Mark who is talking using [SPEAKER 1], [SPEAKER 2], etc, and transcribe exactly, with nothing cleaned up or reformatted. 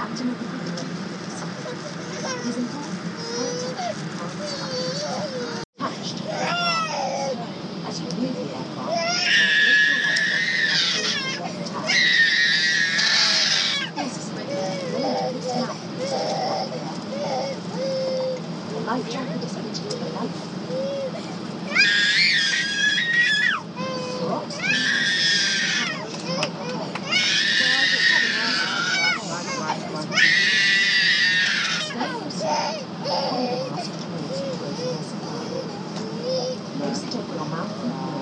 [SPEAKER 1] attached as you move the aircraft. This is when the life jacket is fitted to the life. Place it over your mouth.